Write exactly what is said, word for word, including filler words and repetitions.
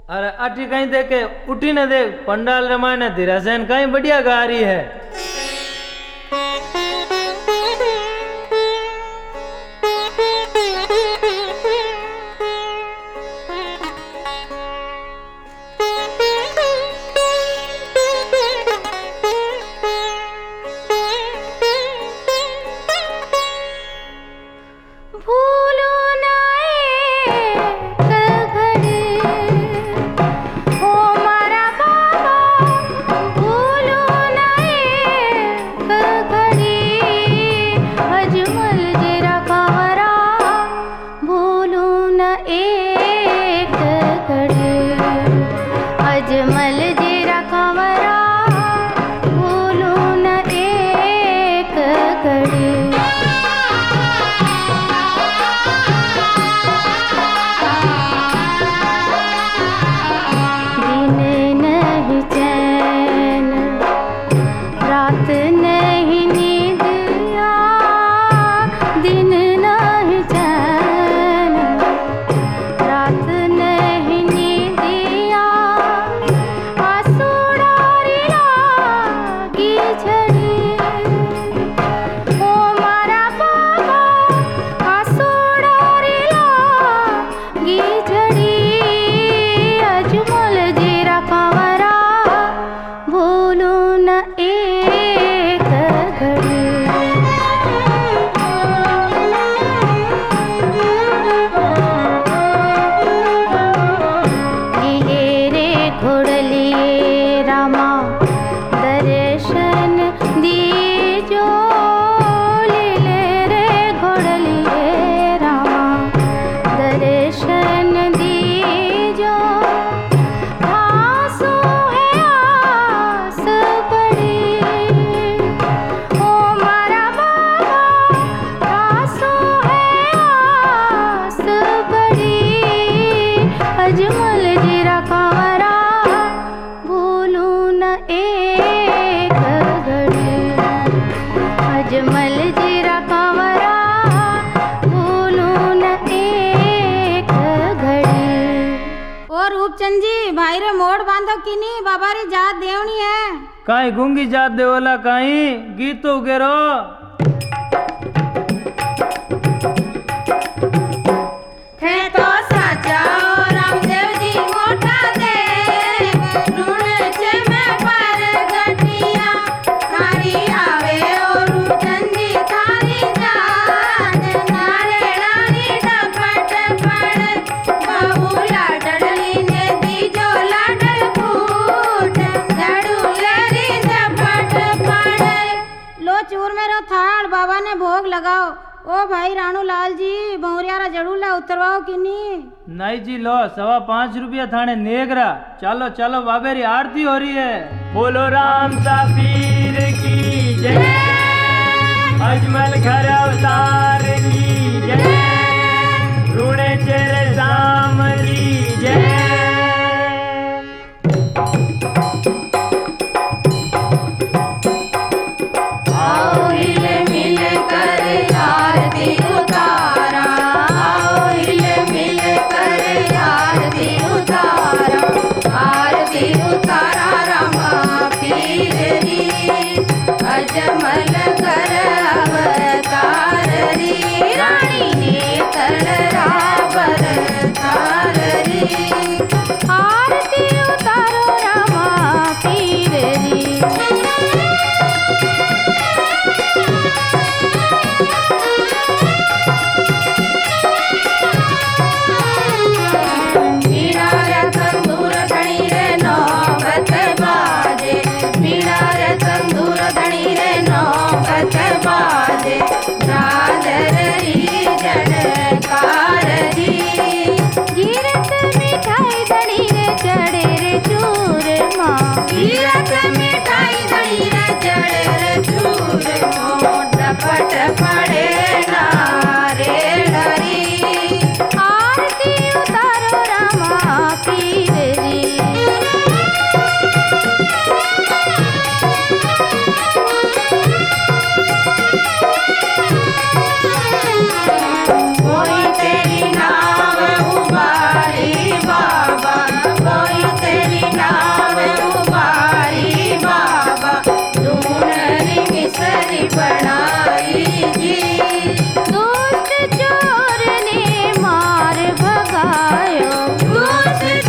अरे अठी कहीं देखे उठी न देख पंडाल रमायण धीरासेन कहीं बढ़िया गा रही है। रूपचंद जी भाई रे मोड़ बांधो की नहीं बाबा री जात देवनी है। काई गूंगी जात देवला काई गीत तो गेरो थे तो साचा रामदेव जी मोटा दे ऋण छे में पर गटिया थारी आवे और रूपचंद जी थारी जान नारे नारी डपट पड़ बहु लाडली ने दीजो लाडल फूट झड़ू लेरी डपट पड़ लो चूर मेरो थाल बाबा ने भोग लगाओ। ओ भाई राणू लाल जी बहुरियारा जड़ूला उतरवाओ कि नहीं? नहीं जी लो सवा पांच रुपया थाने नेगरा। चलो चलो बाबेरी आरती हो रही है। बोलो राम सा पीर की जय अजमल घर अवतार की जय रूणे चेरे शाम की जय। आओ हिल मिल कर आरती उतारा आओ हिल मिल कर आरती उतारा आरती उतारा रामा पीर री अजमल कर अवतार री रानी ने तलरा बरतार री आरती उतारो रामा पीर री। पट पड़े नारे डरी आरती उतारो रामा पीर री। कोई तेरी नाव उबारी बाबा घूस